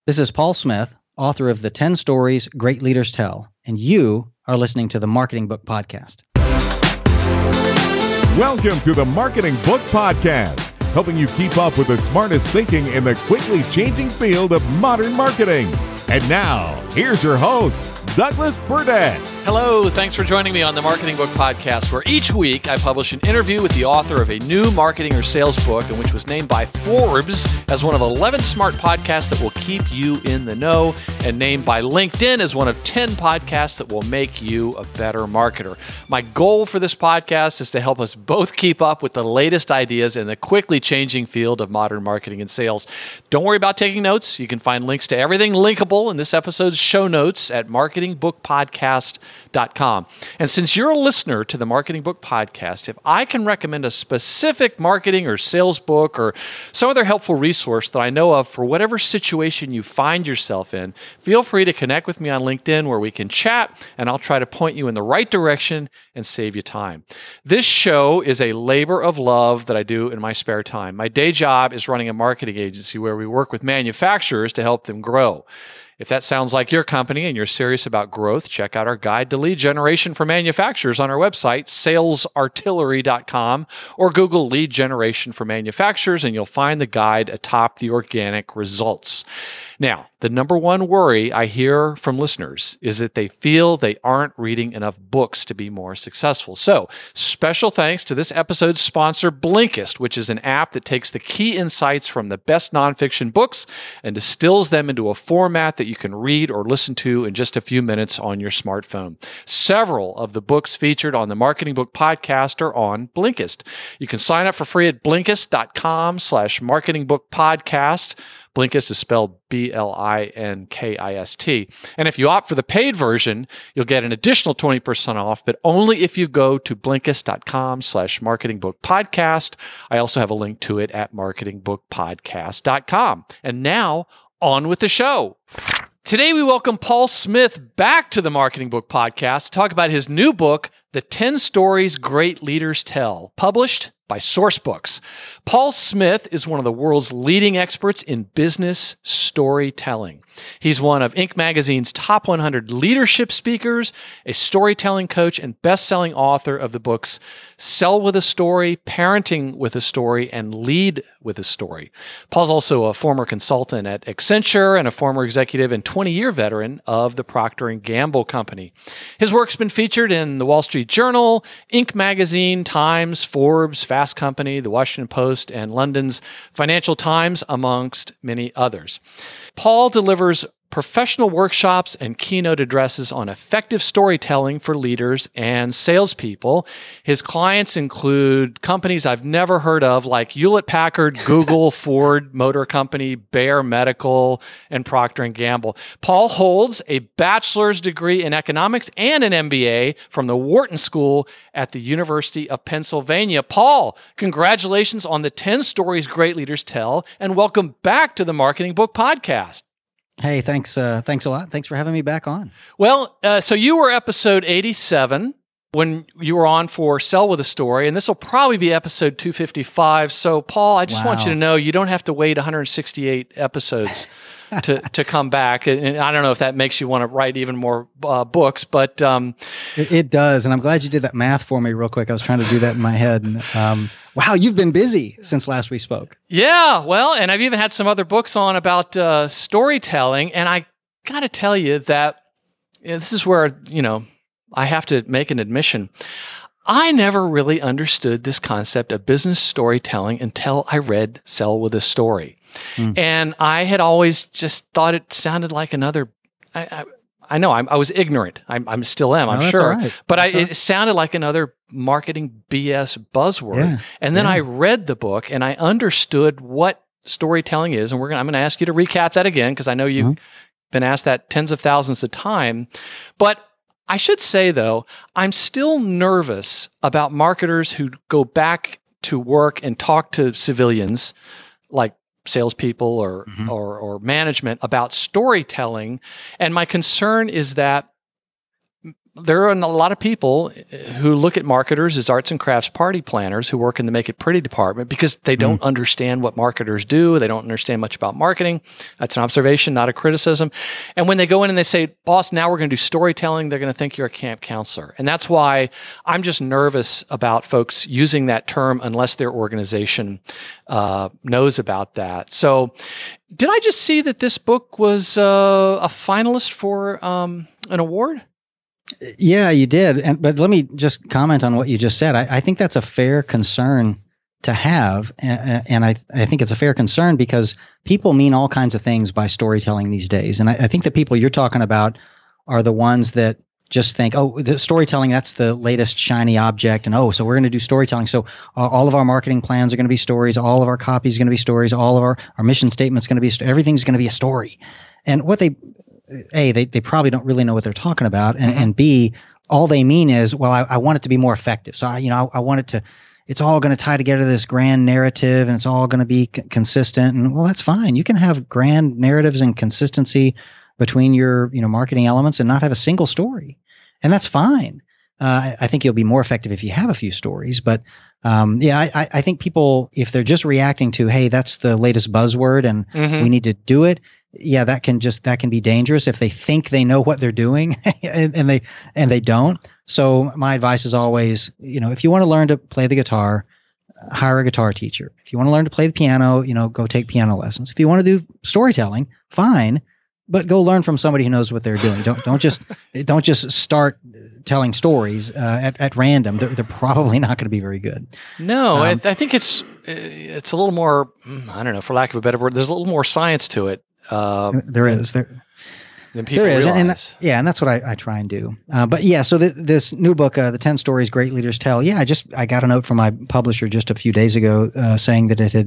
This is Paul Smith, author of the 10 Stories Great Leaders Tell, and you are listening to the Marketing Book Podcast. Welcome to the Marketing Book Podcast, helping you keep up with the smartest thinking in the quickly changing field of modern marketing. And now, here's your host, Douglas Burdett. Hello, thanks for joining me on the Marketing Book Podcast, where each week I publish an interview with the author of a new marketing or sales book, and which was named by Forbes as one of 11 smart podcasts that will keep you in the know, and named by LinkedIn as one of 10 podcasts that will make you a better marketer. My goal for this podcast is to help us both keep up with the latest ideas in the quickly changing field of modern marketing and sales. Don't worry about taking notes. You can find links to everything linkable in this episode's show notes at marketingbookpodcast.com. And since you're a listener to the Marketing Book Podcast, if I can recommend a specific marketing or sales book or some other helpful resource that I know of for whatever situation you find yourself in, feel free to connect with me on LinkedIn where we can chat, and I'll try to point you in the right direction and save you time. This show is a labor of love that I do in my spare time. My day job is running a marketing agency where we work with manufacturers to help them grow. If that sounds like your company and you're serious about growth, check out our guide to lead generation for manufacturers on our website, salesartillery.com, or Google lead generation for manufacturers, and you'll find the guide atop the organic results. Now, the number one worry I hear from listeners is that they feel they aren't reading enough books to be more successful. So, special thanks to this episode's sponsor, Blinkist, which is an app that takes the key insights from the best nonfiction books and distills them into a format that you can read or listen to in just a few minutes on your smartphone. Several of the books featured on the Marketing Book Podcast are on Blinkist. You can sign up for free at Blinkist.com/marketingbookpodcast. Blinkist is spelled Blinkist. And if you opt for the paid version, you'll get an additional 20% off, but only if you go to Blinkist.com/marketingbookpodcast. I also have a link to it at marketingbookpodcast.com. And now, on with the show. Today, we welcome Paul Smith back to the Marketing Book Podcast to talk about his new book, The 10 Stories Great Leaders Tell, published by Sourcebooks. Paul Smith is one of the world's leading experts in business storytelling. He's one of Inc. magazine's top 100 leadership speakers, a storytelling coach, and best-selling author of the books Sell with a Story, Parenting with a Story, and Lead with a Story. Paul's also a former consultant at Accenture and a former executive and 20-year veteran of the Procter & Gamble Company. His work's been featured in the Wall Street Journal, Inc. magazine, Times, Forbes, Fast Company, the Washington Post, and London's Financial Times, amongst many others. Paul delivers professional workshops and keynote addresses on effective storytelling for leaders and salespeople. His clients include companies I've never heard of, like Hewlett-Packard, Google, Ford Motor Company, Bayer Medical, and Procter & Gamble. Paul holds a bachelor's degree in economics and an MBA from the Wharton School at the University of Pennsylvania. Paul, congratulations on the 10 Stories Great Leaders Tell, and welcome back to the Marketing Book Podcast. Hey, thanks a lot. Thanks for having me back on. Well, so you were episode 87 when you were on for Sell with a Story, and this will probably be episode 255. So, Paul, I just want you to know you don't have to wait 168 episodes to come back. And I don't know if that makes you want to write even more books, but it does. And I'm glad you did that math for me real quick. I was trying to do that in my head. And, wow, you've been busy since last we spoke. Yeah, well, and I've even had some other books on about storytelling. And I got to tell you that this is where, I have to make an admission. I never really understood this concept of business storytelling until I read Sell with a Story. And I had always just thought it sounded like another, I know I was ignorant. I still am, I'm sure. Right. But it sounded like another marketing BS buzzword. Yeah. And then I read the book and I understood what storytelling is. And I'm going to ask you to recap that again, because I know you've been asked that tens of thousands of times. But I should say, though, I'm still nervous about marketers who go back to work and talk to civilians like salespeople or management about storytelling. And my concern is that there are a lot of people who look at marketers as arts and crafts party planners who work in the Make It Pretty department because they don't understand what marketers do. They don't understand much about marketing. That's an observation, not a criticism. And when they go in and they say, boss, now we're going to do storytelling, they're going to think you're a camp counselor. And that's why I'm just nervous about folks using that term unless their organization knows about that. So did I just see that this book was a finalist for an award? Yeah, you did. But let me just comment on what you just said. I think that's a fair concern to have. And I think it's a fair concern because people mean all kinds of things by storytelling these days. And I think the people you're talking about are the ones that just think, oh, the storytelling, that's the latest shiny object. And so we're going to do storytelling. So all of our marketing plans are going to be stories. All of our copy is going to be stories. All of our mission statement's going to be, everything's going to be a story. And what they probably don't really know what they're talking about. And B, all they mean is, well, I want it to be more effective. So I want it to, it's all going to tie together this grand narrative and it's all going to be consistent. And well, that's fine. You can have grand narratives and consistency between your, marketing elements and not have a single story. And that's fine. I think you'll be more effective if you have a few stories. But I think people, if they're just reacting to, hey, that's the latest buzzword and we need to do it. Yeah, that can be dangerous if they think they know what they're doing and they don't. So my advice is always, if you want to learn to play the guitar, hire a guitar teacher. If you want to learn to play the piano, go take piano lessons. If you want to do storytelling, fine, but go learn from somebody who knows what they're doing. Don't just start telling stories at random. They're probably not going to be very good. No, I think it's a little more, I don't know, for lack of a better word, there's a little more science to it. There is. Than people there is, realize. And that's what I try and do. But yeah, so this new book, the 10 Stories Great Leaders Tell. Yeah, I got a note from my publisher just a few days ago saying that it had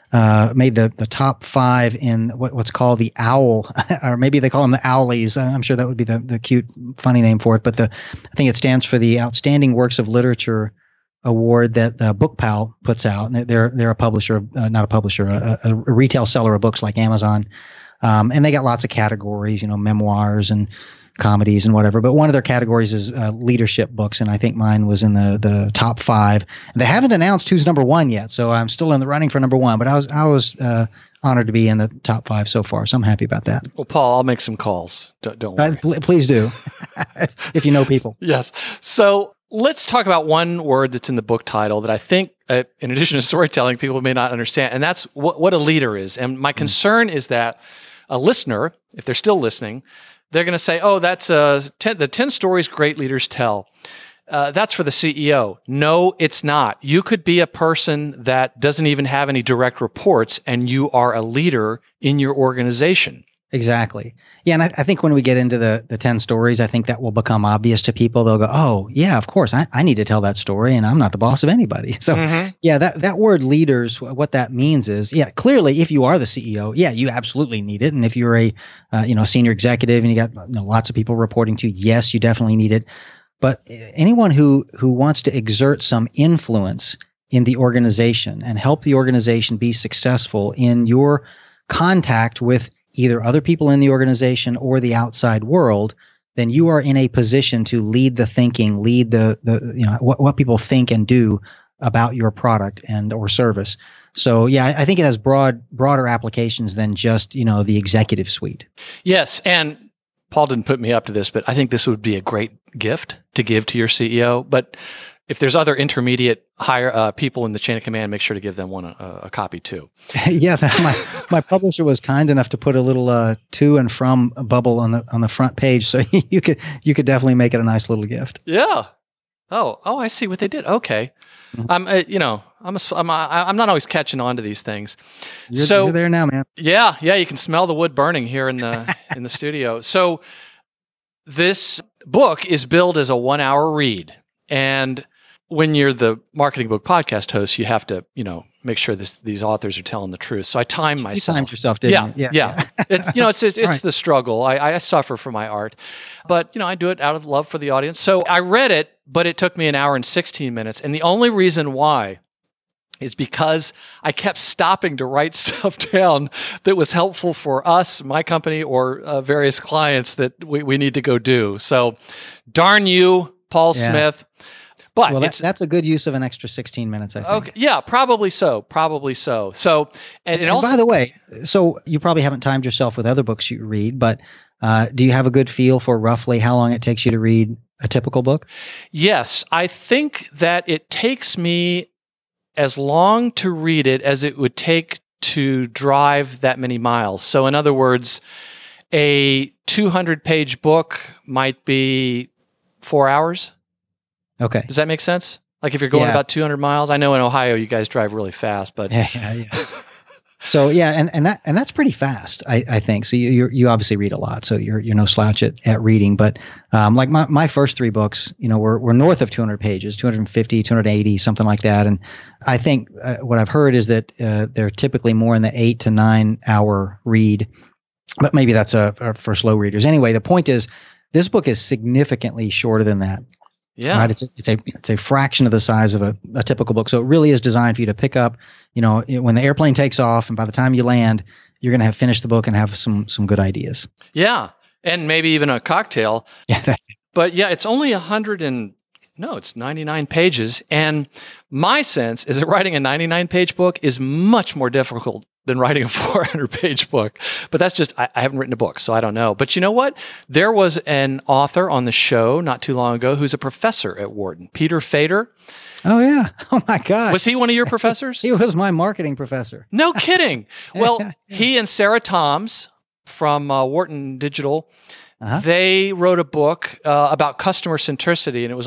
made the top 5 in what's called the OWL, or maybe they call them the Owlies. I'm sure that would be the cute, funny name for it. But I think it stands for the Outstanding Works of Literature Award that BookPal puts out. And they're a publisher, not a publisher, a retail seller of books like Amazon. And they got lots of categories, memoirs and comedies and whatever. But one of their categories is leadership books, and I think mine was in the top 5. And they haven't announced who's number 1 yet, so I'm still in the running for number 1. But I was honored to be in the top 5 so far, so I'm happy about that. Well, Paul, I'll make some calls. Don't worry. Please do, if you know people. Yes. So let's talk about one word that's in the book title that I think, in addition to storytelling, people may not understand, and that's what a leader is. And my concern is that a listener, if they're still listening, they're going to say, oh, that's the 10 Stories Great Leaders Tell. That's for the CEO. No, it's not. You could be a person that doesn't even have any direct reports, and you are a leader in your organization. Exactly. Yeah, and I think when we get into the 10 stories, I think that will become obvious to people. They'll go, oh, yeah, of course, I need to tell that story, and I'm not the boss of anybody. So, yeah, that word leaders, what that means is, yeah, clearly, if you are the CEO, yeah, you absolutely need it. And if you're a senior executive and you got lots of people reporting to you, yes, you definitely need it. But anyone who wants to exert some influence in the organization and help the organization be successful in your contact with either other people in the organization or the outside world, then you are in a position to lead the thinking, lead the what people think and do about your product and or service. So yeah, I think it has broader applications than just, the executive suite. Yes, and Paul didn't put me up to this, but I think this would be a great gift to give to your CEO. But if there's other intermediate higher people in the chain of command, make sure to give them a copy too. Yeah, my publisher was kind enough to put a little to and from bubble on the front page, so you could definitely make it a nice little gift. Yeah. Oh, I see what they did. Okay. I'm not always catching on to these things. You're there now, man. Yeah. You can smell the wood burning here in the studio. So this book is billed as a 1-hour read, and when you're the Marketing Book Podcast host, you have to, make sure these authors are telling the truth. So I time myself. You timed yourself, didn't you? Yeah. It's right. The struggle. I suffer for my art, but I do it out of love for the audience. So I read it, but it took me 1 hour and 16 minutes. And the only reason why is because I kept stopping to write stuff down that was helpful for us, my company, or various clients that we need to go do. So darn you, Paul Smith. But that's a good use of an extra 16 minutes, I think. Okay, yeah, probably so. So, and also, by the way, so you probably haven't timed yourself with other books you read, but do you have a good feel for roughly how long it takes you to read a typical book? Yes, I think that it takes me as long to read it as it would take to drive that many miles. So in other words, a 200-page book might be 4 hours. Okay. Does that make sense? Like if you're going about 200 miles, I know in Ohio you guys drive really fast, but yeah. So and that's pretty fast, I think. So you obviously read a lot, so you're no slouch at reading. But like my first 3 books, were north of 200 pages, 250, 280, something like that. And I think what I've heard is that they're typically more in the 8 to 9 hour read, but maybe that's for slow readers. Anyway, the point is this book is significantly shorter than that. Yeah, right. It's a fraction of the size of a typical book. So it really is designed for you to pick up, when the airplane takes off, and by the time you land, you're going to have finished the book and have some good ideas. Yeah, and maybe even a cocktail. Yeah, that's it. But yeah, it's only 99 pages, and my sense is that writing a 99-page book is much more difficult than writing a 400-page book. But that's just, I haven't written a book, so I don't know. But you know what? There was an author on the show not too long ago who's a professor at Wharton, Peter Fader. Oh, yeah. Oh, my God. Was he one of your professors? He was my marketing professor. No kidding. Well, he and Sarah Toms from Wharton Digital, they wrote a book about customer centricity, and it was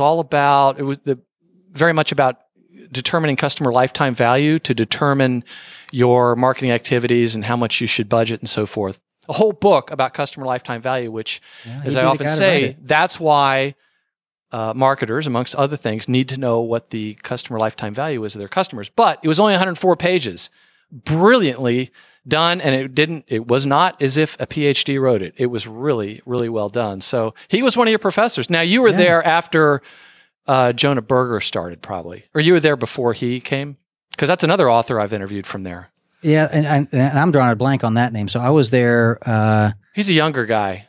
very much about determining customer lifetime value to determine your marketing activities and how much you should budget and so forth. A whole book about customer lifetime value, which, as I often say, that's why marketers, amongst other things, need to know what the customer lifetime value is of their customers. But it was only 104 pages, brilliantly done, and it was not as if a PhD wrote it. It was really, really well done. So he was one of your professors. Now, you were there after Jonah Berger started, probably, or you were there before he came? Because that's another author I've interviewed from there. Yeah, and I'm drawing a blank on that name. So I was there. He's a younger guy.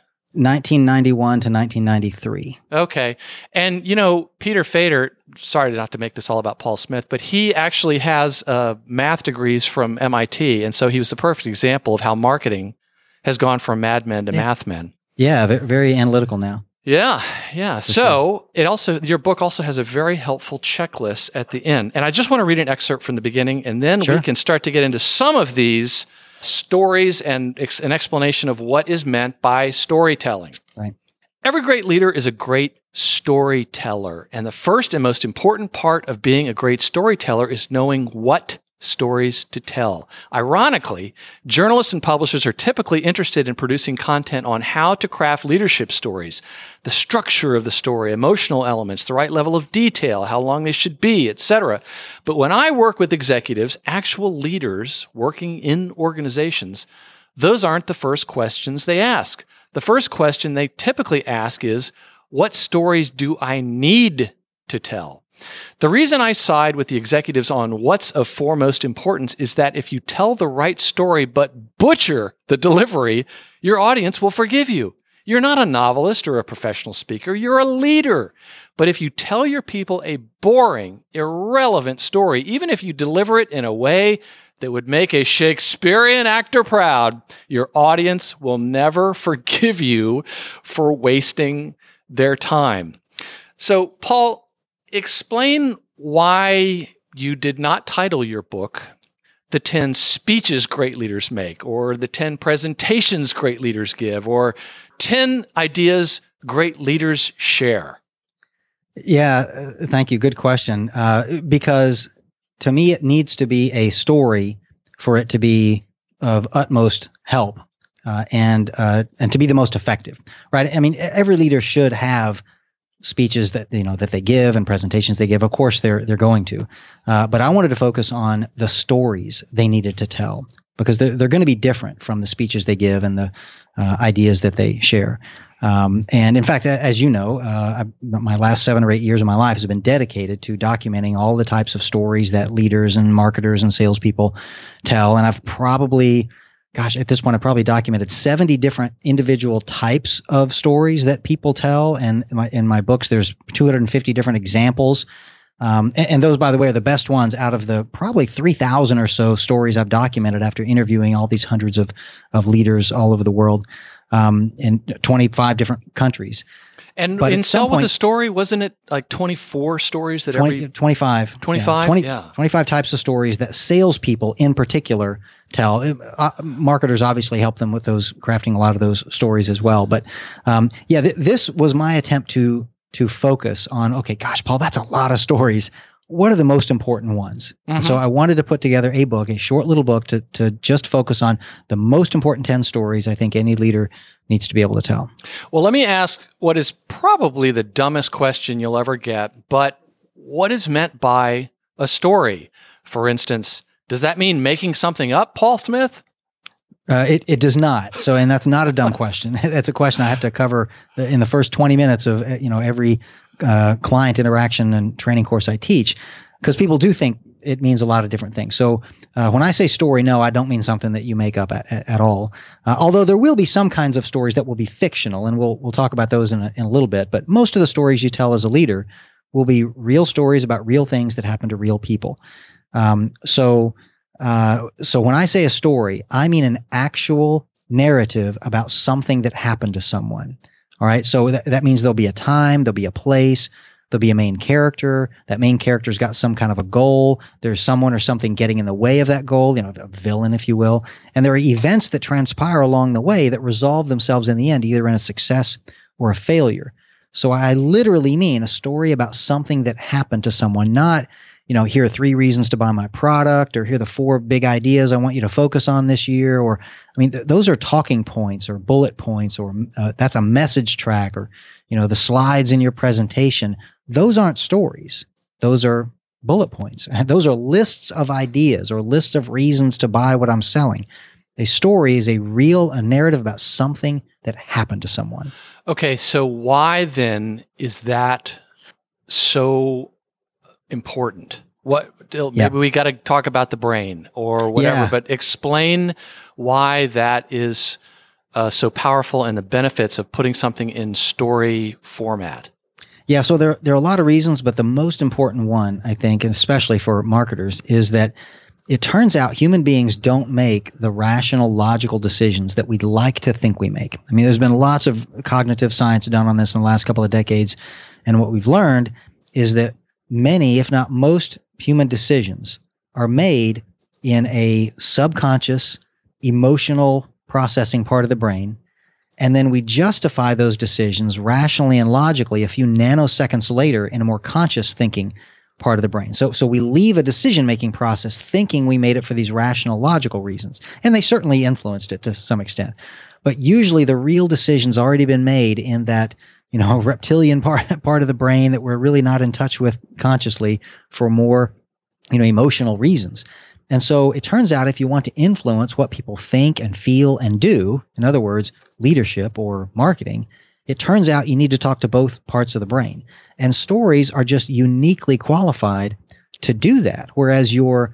1991 to 1993. Okay. And, Peter Fader, sorry not to make this all about Paul Smith, but he actually has math degrees from MIT. And so he was the perfect example of how marketing has gone from madmen to mathmen. Yeah, very analytical now. Yeah. So your book also has a very helpful checklist at the end. And I just want to read an excerpt from the beginning, and then we can start to get into some of these stories and an explanation of what is meant by storytelling. Right. Every great leader is a great storyteller. And the first and most important part of being a great storyteller is knowing what stories to tell. Ironically, journalists and publishers are typically interested in producing content on how to craft leadership stories, the structure of the story, emotional elements, the right level of detail, how long they should be, etc. But when I work with executives, actual leaders working in organizations, those aren't the first questions they ask. The first question they typically ask is, what stories do I need to tell? The reason I side with the executives on what's of foremost importance is that if you tell the right story but butcher the delivery, your audience will forgive you. You're not a novelist or a professional speaker, you're a leader. But if you tell your people a boring, irrelevant story, even if you deliver it in a way that would make a Shakespearean actor proud, your audience will never forgive you for wasting their time. So, Paul, explain why you did not title your book The 10 Speeches Great Leaders Make, or The 10 Presentations Great Leaders Give, or 10 Ideas Great Leaders Share. Yeah, thank you. Good question. Because to me, it needs to be a story for it to be of utmost help and to be the most effective, right? I mean, every leader should have speeches that they give and presentations they give. Of course, they're going to, but I wanted to focus on the stories they needed to tell. because they're going to be different from the speeches they give and the ideas that they share. And in fact, as you know, my last 7 or 8 years of my life has been dedicated to documenting all the types of stories that leaders and marketers and salespeople tell. And I've probably, at this point, I've probably documented 70 different individual types of stories that people tell. And in my books, there's 250 different examples. And those, by the way, are the best ones out of the probably 3,000 or so stories I've documented after interviewing all these hundreds of leaders all over the world, in 25 different countries. And in Sell with a Story, wasn't it like 24 stories that 25. 25? Yeah, 25 types of stories that salespeople in particular tell. Marketers obviously help them with those, crafting a lot of those stories as well. But this was my attempt to focus on, okay, gosh, Paul, that's a lot of stories. What are the most important ones? Mm-hmm. So I wanted to put together a short little book to just focus on the most important 10 stories I think any leader needs to be able to tell. Well, let me ask what is probably the dumbest question you'll ever get, but what is meant by a story? For instance, does that mean making something up, Paul Smith? It does not. So, and that's not a dumb question. That's a question I have to cover in the first 20 minutes of every client interaction and training course I teach, because people do think it means a lot of different things. So when I say story, no, I don't mean something that you make up at all. Although there will be some kinds of stories that will be fictional, and we'll talk about those in a little bit. But most of the stories you tell as a leader will be real stories about real things that happen to real people. So when I say a story, I mean an actual narrative about something that happened to someone. All right. So that means there'll be a time, there'll be a place, there'll be a main character. That main character's got some kind of a goal. There's someone or something getting in the way of that goal, a villain, if you will. And there are events that transpire along the way that resolve themselves in the end, either in a success or a failure. So I literally mean a story about something that happened to someone, not, here are 3 reasons to buy my product, or here are the 4 big ideas I want you to focus on this year. Or, those are talking points or bullet points, or that's a message track, or, the slides in your presentation. Those aren't stories. Those are bullet points. Those are lists of ideas or lists of reasons to buy what I'm selling. A story is a narrative about something that happened to someone. Okay. So why then is that so important? Maybe we got to talk about the brain or whatever, but explain why that is so powerful and the benefits of putting something in story format. Yeah, so there are a lot of reasons, but the most important one, I think, and especially for marketers, is that it turns out human beings don't make the rational, logical decisions that we'd like to think we make. There's been lots of cognitive science done on this in the last couple of decades, and what we've learned is that many, if not most, human decisions are made in a subconscious, emotional processing part of the brain, and then we justify those decisions rationally and logically a few nanoseconds later in a more conscious thinking part of the brain. So we leave a decision-making process thinking we made it for these rational, logical reasons, and they certainly influenced it to some extent. But usually the real decision's already been made in that reptilian part of the brain that we're really not in touch with consciously for more, emotional reasons. And so it turns out if you want to influence what people think and feel and do, in other words, leadership or marketing, it turns out you need to talk to both parts of the brain. And stories are just uniquely qualified to do that. Whereas your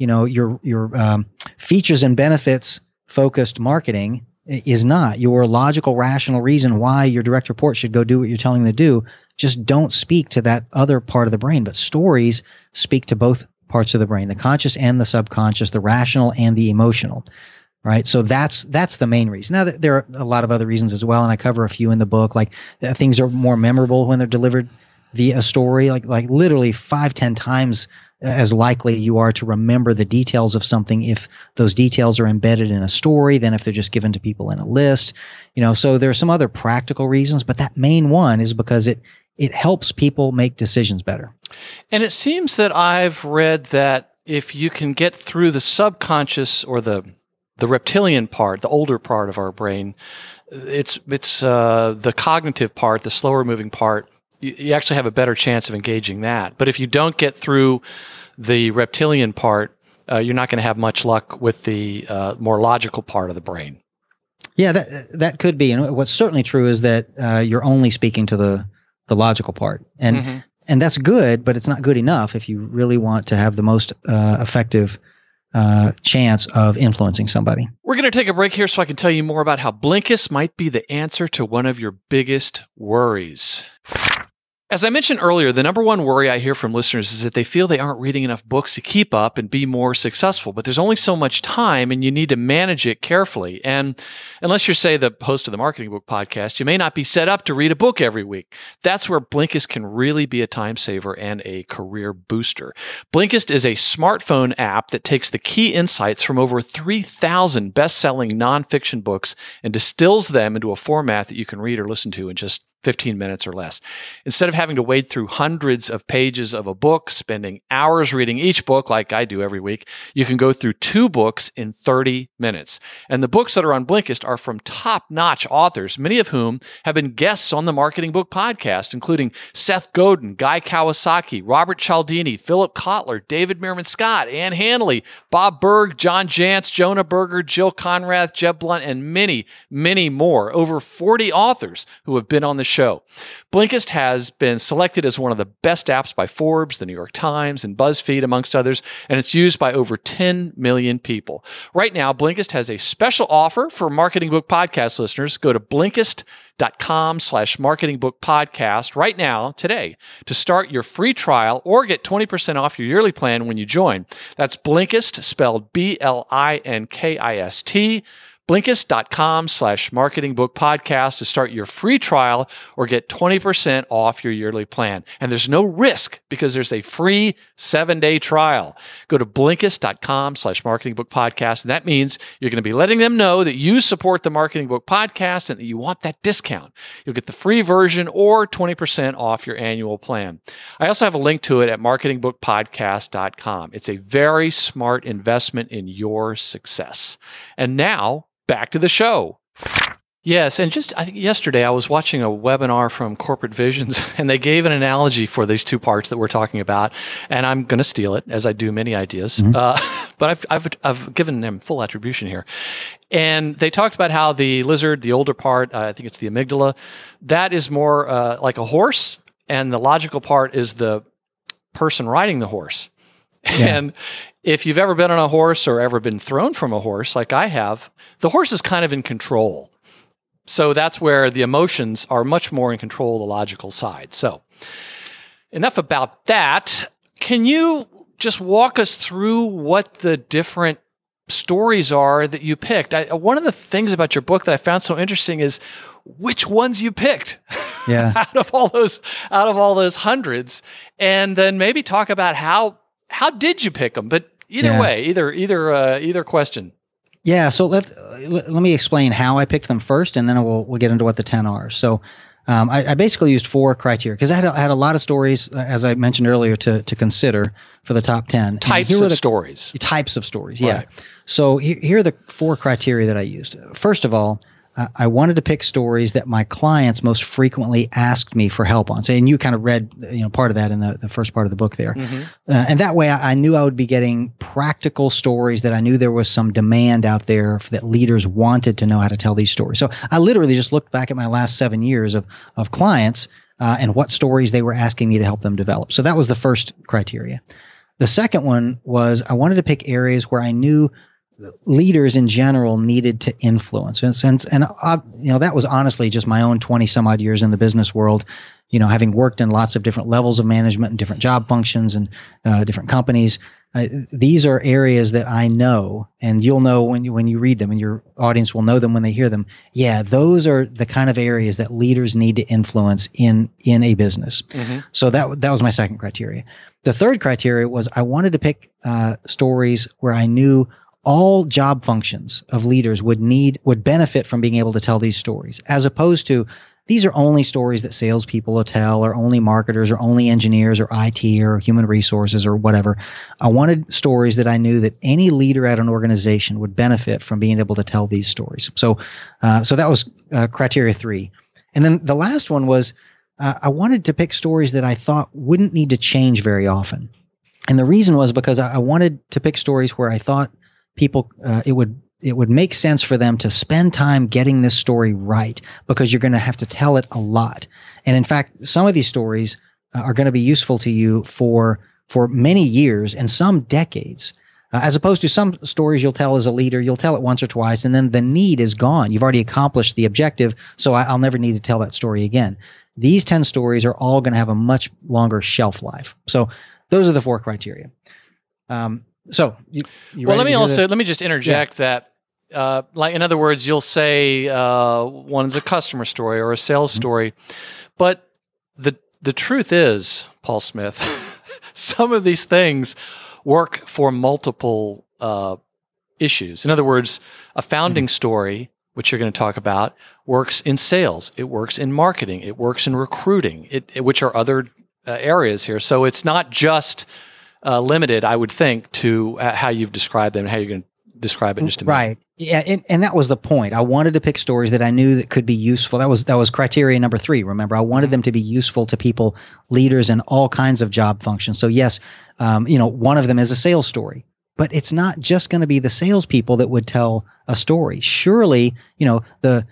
features and benefits focused marketing is not. Your logical, rational reason why your direct report should go do what you're telling them to do just don't speak to that other part of the brain. But stories speak to both parts of the brain, the conscious and the subconscious, the rational and the emotional, right? So that's the main reason. Now, there are a lot of other reasons as well, and I cover a few in the book, like things are more memorable when they're delivered via a story, like literally 5-10 times as likely you are to remember the details of something if those details are embedded in a story than if they're just given to people in a list. So there are some other practical reasons, but that main one is because it helps people make decisions better. And it seems that I've read that if you can get through the subconscious or the reptilian part, the older part of our brain, it's the cognitive part, the slower moving part, you actually have a better chance of engaging that. But if you don't get through the reptilian part, you're not going to have much luck with the more logical part of the brain. Yeah, that could be. And what's certainly true is that you're only speaking to the logical part. And and that's good, but it's not good enough if you really want to have the most effective chance of influencing somebody. We're going to take a break here so I can tell you more about how Blinkist might be the answer to one of your biggest worries. As I mentioned earlier, the number one worry I hear from listeners is that they feel they aren't reading enough books to keep up and be more successful, but there's only so much time and you need to manage it carefully. And unless you're, say, the host of the Marketing Book Podcast, you may not be set up to read a book every week. That's where Blinkist can really be a time saver and a career booster. Blinkist is a smartphone app that takes the key insights from over 3,000 best-selling nonfiction books and distills them into a format that you can read or listen to in just 15 minutes or less. Instead of having to wade through hundreds of pages of a book, spending hours reading each book like I do every week, you can go through 2 books in 30 minutes. And the books that are on Blinkist are from top-notch authors, many of whom have been guests on the Marketing Book Podcast, including Seth Godin, Guy Kawasaki, Robert Cialdini, Philip Kotler, David Meerman Scott, Ann Handley, Bob Berg, John Jantz, Jonah Berger, Jill Conrath, Jeb Blunt, and many, many more. Over 40 authors who have been on the show. Blinkist has been selected as one of the best apps by Forbes, the New York Times, and BuzzFeed, amongst others, and it's used by over 10 million people. Right now, Blinkist has a special offer for Marketing Book Podcast listeners. Go to Blinkist.com/marketingbookpodcast right now, today, to start your free trial or get 20% off your yearly plan when you join. That's Blinkist, spelled Blinkist. Blinkist.com/marketingbookpodcast to start your free trial or get 20% off your yearly plan. And there's no risk because there's a free 7-day trial. Go to Blinkist.com/marketingbookpodcast. And that means you're going to be letting them know that you support the Marketing Book Podcast and that you want that discount. You'll get the free version or 20% off your annual plan. I also have a link to it at marketingbookpodcast.com. It's a very smart investment in your success. And now, back to the show. Yes, and I think yesterday I was watching a webinar from Corporate Visions, and they gave an analogy for these 2 parts that we're talking about, and I'm going to steal it, as I do many ideas, but I've given them full attribution here. And they talked about how the lizard, the older part, I think it's the amygdala, that is more like a horse, and the logical part is the person riding the horse. Yeah. And if you've ever been on a horse or ever been thrown from a horse, like I have, the horse is kind of in control. So that's where the emotions are much more in control of the logical side. So enough about that. Can you just walk us through what the different stories are that you picked? One of the things about your book that I found so interesting is which ones you picked. Yeah. out of all those hundreds, and then maybe talk about how did you pick them? But either way, either question. Yeah. So let me explain how I picked them first, and then we'll get into what the 10 are. So I basically used 4 criteria because I had a lot of stories, as I mentioned earlier, to consider for the top 10. Types of stories. Types of stories. Yeah. Right. So here are the 4 criteria that I used. First of all, I wanted to pick stories that my clients most frequently asked me for help on. So, and you kind of read, part of that in the first part of the book there. Mm-hmm. And that way I knew I would be getting practical stories that I knew there was some demand out there that leaders wanted to know how to tell these stories. So I literally just looked back at my last 7 years of clients and what stories they were asking me to help them develop. So that was the first criteria. The second one was I wanted to pick areas where I knew leaders in general needed to influence. And that was honestly just my own 20 some odd years in the business world, having worked in lots of different levels of management and different job functions and different companies. These are areas that I know, and you'll know when you read them, and your audience will know them when they hear them. Yeah, those are the kind of areas that leaders need to influence in a business. Mm-hmm. So that was my second criteria. The third criteria was I wanted to pick stories where I knew all job functions of leaders would benefit from being able to tell these stories, as opposed to these are only stories that salespeople will tell, or only marketers, or only engineers, or IT, or human resources, or whatever. I wanted stories that I knew that any leader at an organization would benefit from being able to tell these stories. So that was criteria 3. And then the last one was I wanted to pick stories that I thought wouldn't need to change very often. And the reason was because I wanted to pick stories where I thought people, it would make sense for them to spend time getting this story right, because you're going to have to tell it a lot. And in fact, some of these stories are going to be useful to you for many years and some decades, as opposed to some stories you'll tell as a leader. You'll tell it once or twice, and then the need is gone. You've already accomplished the objective, so I'll never need to tell that story again. These 10 stories are all going to have a much longer shelf life. So those are the 4 criteria. So you well, let me just interject that. Like, in other words, you'll say one is a customer story or a sales story, but the truth is, Paul Smith, some of these things work for multiple issues. In other words, a founding story, which you're going to talk about, works in sales. It works in marketing. It works in recruiting, which are other areas here. So it's not just limited, I would think, to how you've described them and how you're going to describe it in just a minute. Right. Yeah, and that was the point. I wanted to pick stories that I knew that could be useful. That was criteria number 3. Remember, I wanted them to be useful to people, leaders in all kinds of job functions. So yes, one of them is a sales story, but it's not just going to be the salespeople that would tell a story. Surely, the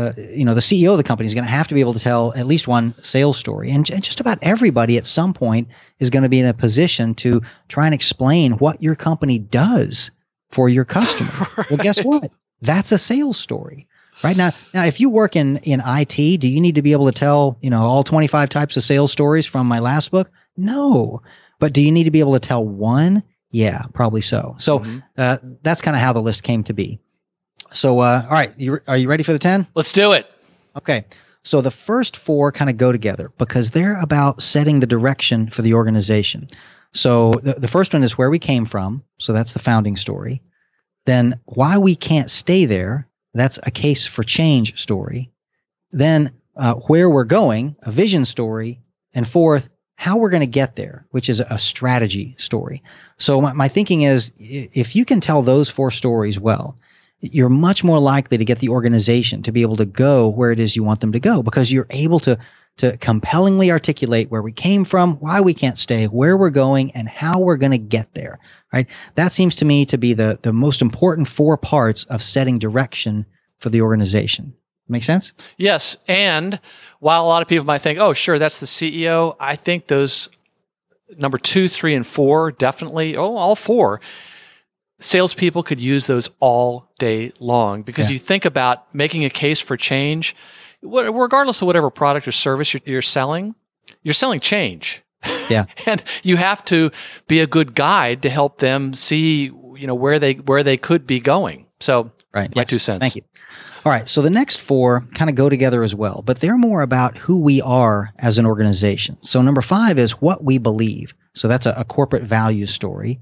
CEO of the company is going to have to be able to tell at least one sales story, and just about everybody at some point is going to be in a position to try and explain what your company does for your customer. Right. Well, guess what? That's a sales story, right? Now, if you work in IT, do you need to be able to tell, all 25 types of sales stories from my last book? No. But do you need to be able to tell one? Yeah, probably so. So that's kind of how the list came to be. So, all right, are you ready for the 10? Let's do it. Okay. So the first 4 kind of go together because they're about setting the direction for the organization. So the first one is where we came from. So that's the founding story. Then why we can't stay there. That's a case for change story. Then where we're going, a vision story. And 4th, how we're going to get there, which is a strategy story. So my thinking is, if you can tell those 4 stories well, you're much more likely to get the organization to be able to go where it is you want them to go, because you're able to compellingly articulate where we came from, why we can't stay, where we're going, and how we're going to get there, right? That seems to me to be the most important 4 parts of setting direction for the organization. Make sense? Yes. And while a lot of people might think, oh, sure, that's the CEO, I think those number 2, 3, and 4, definitely, all 4, salespeople could use those all day long, because you think about making a case for change, regardless of whatever product or service you're selling change. Yeah. And you have to be a good guide to help them see, where they could be going. So, right. My 2 cents. Thank you. All right. So the next 4 kind of go together as well, but they're more about who we are as an organization. So number 5 is what we believe. So that's a corporate value story.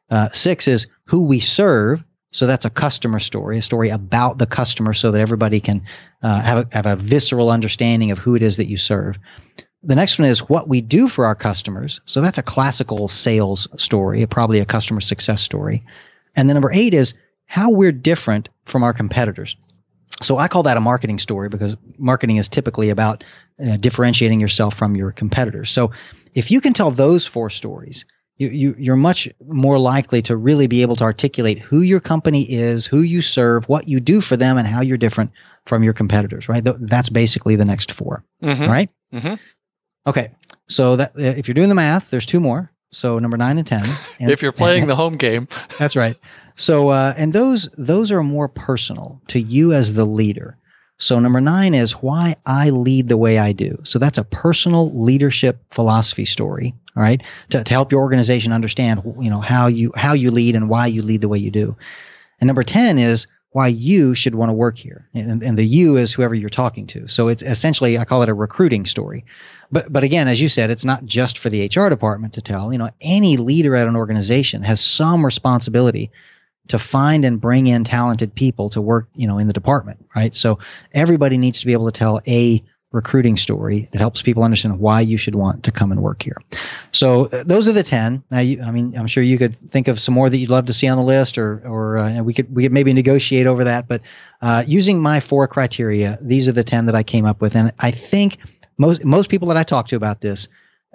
6 is who we serve. So that's a customer story, a story about the customer, so that everybody can have a visceral understanding of who it is that you serve. The next one is what we do for our customers. So that's a classical sales story, probably a customer success story. And then number 8 is how we're different from our competitors. So I call that a marketing story, because marketing is typically about differentiating yourself from your competitors. So if you can tell those 4 stories, you're much more likely to really be able to articulate who your company is, who you serve, what you do for them, and how you're different from your competitors, right? That's basically the next 4, right? Mm-hmm. Okay, so that if you're doing the math, there's 2 more. So number 9 and 10. And, if you're playing the home game. That's right. So, and those are more personal to you as the leader. So number 9 is why I lead the way I do. So that's a personal leadership philosophy story, all right, to help your organization understand, how you lead and why you lead the way you do. And number 10 is why you should want to work here. And the you is whoever you're talking to. So it's essentially, I call it a recruiting story. But again, as you said, it's not just for the HR department to tell. Any leader at an organization has some responsibility to find and bring in talented people to work, in the department, right? So everybody needs to be able to tell a recruiting story that helps people understand why you should want to come and work here. So those are the 10. Now, I'm sure you could think of some more that you'd love to see on the list, or we could maybe negotiate over that. But using my 4 criteria, these are the 10 that I came up with, and I think most people that I talk to about this,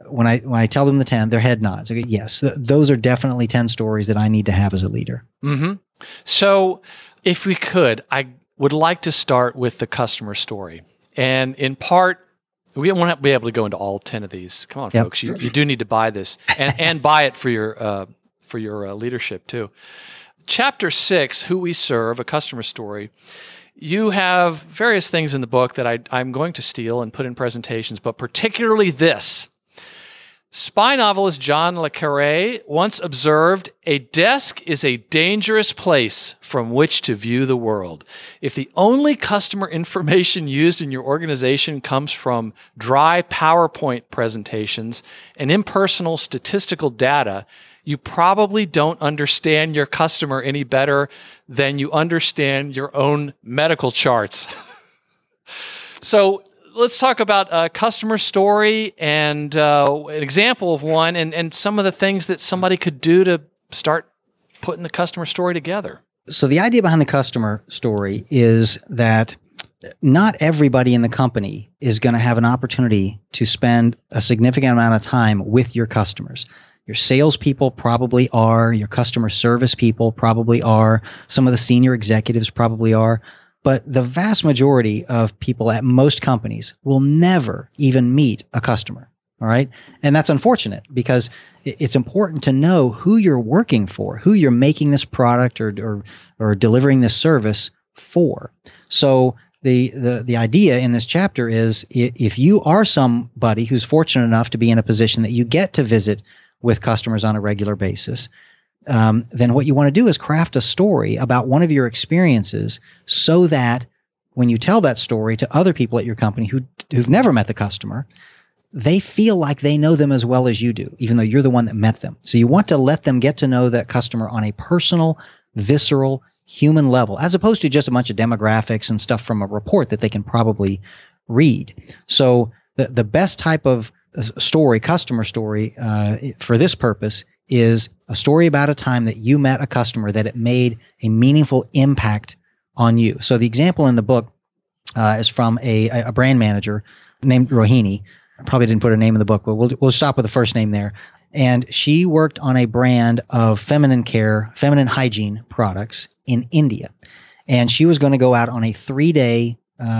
when I tell them the 10, their head nods. Okay, yes, those are definitely 10 stories that I need to have as a leader. Mm-hmm. So if we could, I would like to start with the customer story. And in part, we won't be able to go into all 10 of these. Come on, folks. You do need to buy this and buy it for your leadership too. Chapter 6, Who We Serve, a customer story. You have various things in the book that I'm going to steal and put in presentations, but particularly this. Spy novelist John le Carré once observed, "A desk is a dangerous place from which to view the world. If the only customer information used in your organization comes from dry PowerPoint presentations and impersonal statistical data, you probably don't understand your customer any better than you understand your own medical charts." So let's talk about a customer story and an example of one and some of the things that somebody could do to start putting the customer story together. So the idea behind the customer story is that not everybody in the company is going to have an opportunity to spend a significant amount of time with your customers. Your salespeople probably are, your customer service people probably are, some of the senior executives probably are. But the vast majority of people at most companies will never even meet a customer. All right. And that's unfortunate because it's important to know who you're working for, who you're making this product or delivering this service for. So the idea in this chapter is if you are somebody who's fortunate enough to be in a position that you get to visit with customers on a regular basis, then what you want to do is craft a story about one of your experiences so that when you tell that story to other people at your company who've never met the customer, they feel like they know them as well as you do, even though you're the one that met them. So you want to let them get to know that customer on a personal, visceral, human level, as opposed to just a bunch of demographics and stuff from a report that they can probably read. So the best type of story, customer story, for this purpose is a story about a time that you met a customer that it made a meaningful impact on you. So the example in the book is from a brand manager named Rohini. I probably didn't put her name in the book, but we'll stop with the first name there. And she worked on a brand of feminine hygiene products in India. And she was going to go out on a 3-day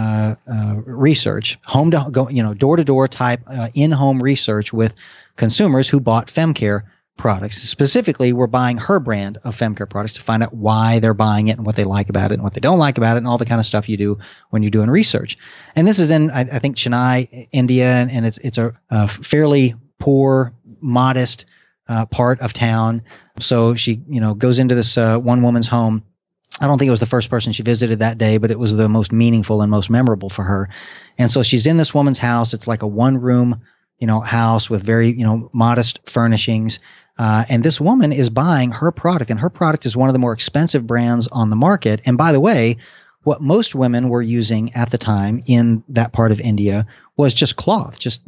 research, door-to-door type in-home research with consumers who bought FemCare products. Specifically, we're buying her brand of FemCare products to find out why they're buying it and what they like about it and what they don't like about it and all the kind of stuff you do when you're doing research. And this is in, I think, Chennai, India, and it's a fairly poor, modest part of town. So she, goes into this one woman's home. I don't think it was the first person she visited that day, but it was the most meaningful and most memorable for her. And so she's in this woman's house. It's like a one-room, house with very, modest furnishings. And this woman is buying her product, and her product is one of the more expensive brands on the market. And by the way, what most women were using at the time in that part of India was just cloth, just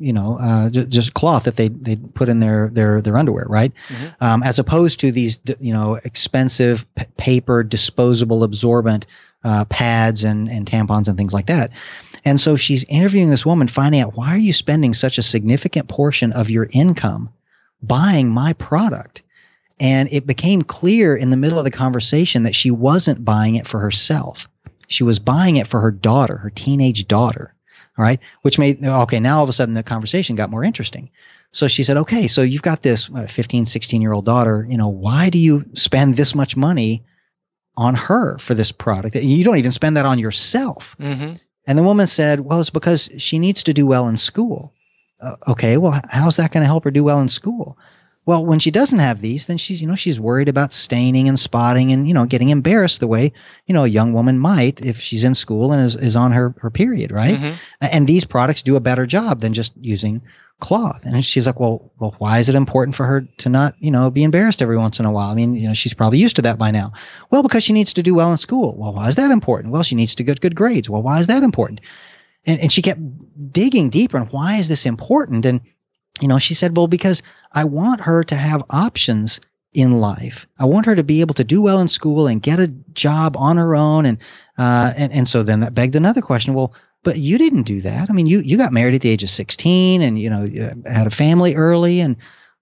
cloth that they put in their underwear, right? Mm-hmm. As opposed to these, expensive paper, disposable, absorbent pads and tampons and things like that. And so she's interviewing this woman, finding out, why are you spending such a significant portion of your income buying my product? And it became clear in the middle of the conversation that she wasn't buying it for herself. She was buying it for her daughter, her teenage daughter. All right. Which now all of a sudden the conversation got more interesting. So she said, okay, so you've got this 15, 16-year-old daughter. Why do you spend this much money on her for this product? You don't even spend that on yourself. Mm-hmm. And the woman said, well, it's because she needs to do well in school. Okay, well, how's that going to help her do well in school? Well, when she doesn't have these, then she's worried about staining and spotting and, getting embarrassed the way, a young woman might if she's in school and is on her period, right? Mm-hmm. And these products do a better job than just using cloth. And she's like, well, why is it important for her to not, be embarrassed every once in a while? I mean, she's probably used to that by now. Well, because she needs to do well in school. Well, why is that important? Well, she needs to get good grades. Well, why is that important? And she kept digging deeper. And why is this important? And she said, well, because I want her to have options in life. I want her to be able to do well in school and get a job on her own. And so then that begged another question. Well, but you didn't do that. I mean, you got married at the age of 16 and, you had a family early, and,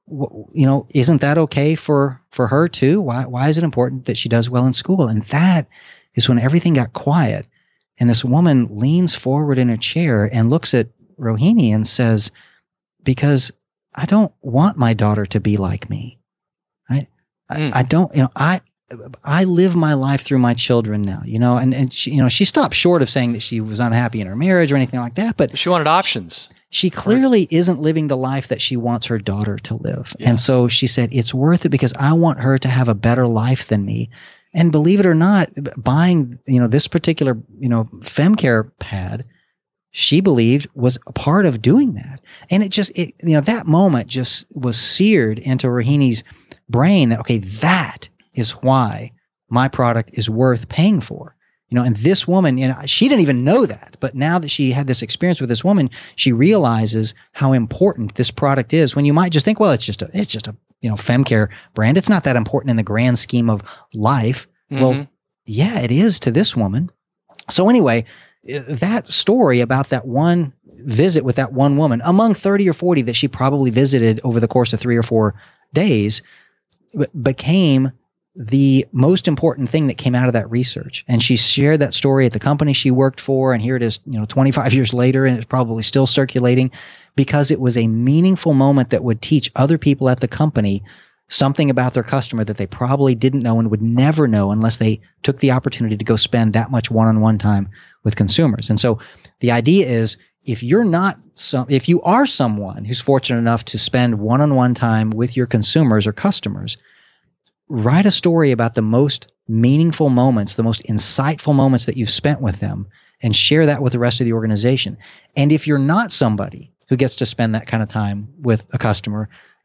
isn't that okay for her too? Why is it important that she does well in school? And that is when everything got quiet. And this woman leans forward in her chair and looks at Rohini and says, because I don't want my daughter to be like me. Right? I don't, I live my life through my children now, and she, she stopped short of saying that she was unhappy in her marriage or anything like that, but she wanted options. She clearly isn't living the life that she wants her daughter to live. Yes. And so she said, it's worth it because I want her to have a better life than me. And believe it or not, buying, this particular, FemCare pad, she believed was a part of doing that. And that moment just was seared into Rohini's brain that, okay, that is why my product is worth paying for. And this woman, she didn't even know that, but now that she had this experience with this woman, she realizes how important this product is. When you might just think, well, it's just a FemCare brand. It's not that important in the grand scheme of life. Mm-hmm. Well, yeah, it is to this woman. So anyway, that story about that one visit with that one woman among 30 or 40 that she probably visited over the course of 3 or 4 days became the most important thing that came out of that research. And she shared that story at the company she worked for. And here it is, 25 years later, and it's probably still circulating because it was a meaningful moment that would teach other people at the company something about their customer that they probably didn't know and would never know unless they took the opportunity to go spend that much one-on-one time with consumers. And so the idea is, if you are someone who's fortunate enough to spend one-on-one time with your consumers or customers, write a story about the most meaningful moments, the most insightful moments that you've spent with them, and share that with the rest of the organization. And if you're not somebody who gets to spend that kind of time with a customer,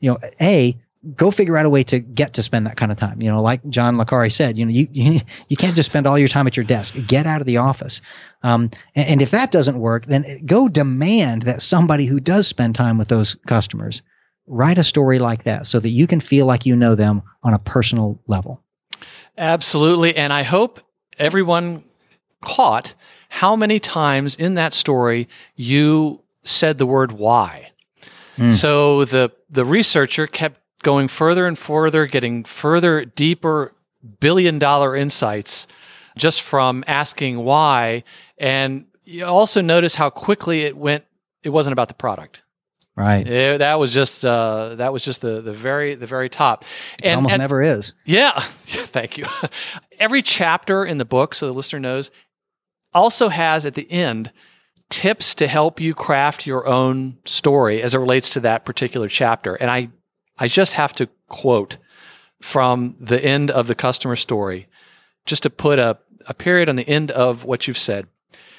go figure out a way to get to spend that kind of time. Like John Licari said, you can't just spend all your time at your desk. Get out of the office. And if that doesn't work, then go demand that somebody who does spend time with those customers write a story like that so that you can feel like you know them on a personal level. Absolutely. And I hope everyone caught how many times in that story you said the word why. So the researcher kept going further and further, getting further, deeper, billion-dollar insights just from asking why. And you also notice how quickly it went. It wasn't about the product. Right. That was just the very top. And it almost never is. Yeah. Thank you. Every chapter in the book, so the listener knows, also has at the end tips to help you craft your own story as it relates to that particular chapter. And I just have to quote from the end of the customer story, just to put a period on the end of what you've said.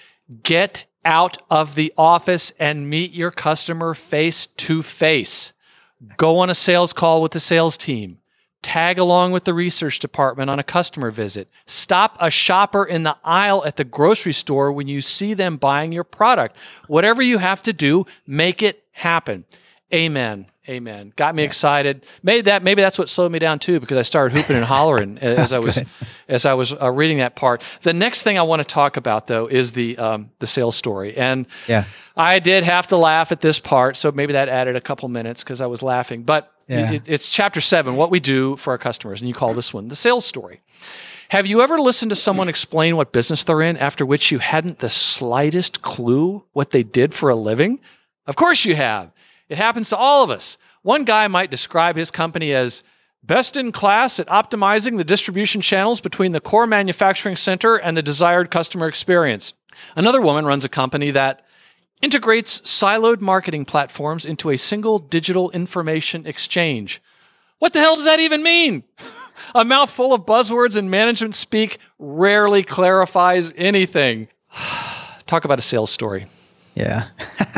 Get out of the office and meet your customer face to face. Go on a sales call with the sales team. Tag along with the research department on a customer visit. Stop a shopper in the aisle at the grocery store when you see them buying your product. Whatever you have to do, make it happen. Amen. Amen. Got me excited. Maybe that's what slowed me down too, because I started hooping and hollering as I was reading that part. The next thing I want to talk about though is the sales story, and I did have to laugh at this part, so maybe that added a couple minutes because I was laughing. But it's chapter 7, what we do for our customers, and you call this one the sales story. Have you ever listened to someone explain what business they're in after which you hadn't the slightest clue what they did for a living? Of course you have. It happens to all of us. One guy might describe his company as best in class at optimizing the distribution channels between the core manufacturing center and the desired customer experience. Another woman runs a company that integrates siloed marketing platforms into a single digital information exchange. What the hell does that even mean? A mouthful of buzzwords and management speak rarely clarifies anything. Talk about a sales story. Yeah.